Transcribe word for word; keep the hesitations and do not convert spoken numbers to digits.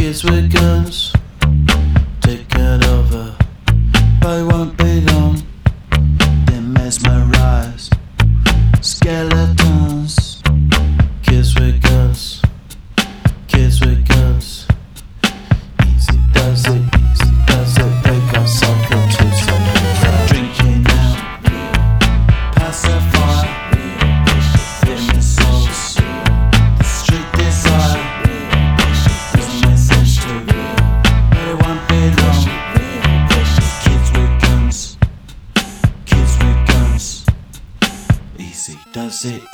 kids with guns taken over, but it won't be long. They mesmerize skeletons. Kids with guns, kids with guns. Easy does it, easy does it. They got cycle to some drinking out, pacify, dimming souls. The street desire doesn't make sense to, but it won't be long. Kids with guns, kids with guns. Easy does it.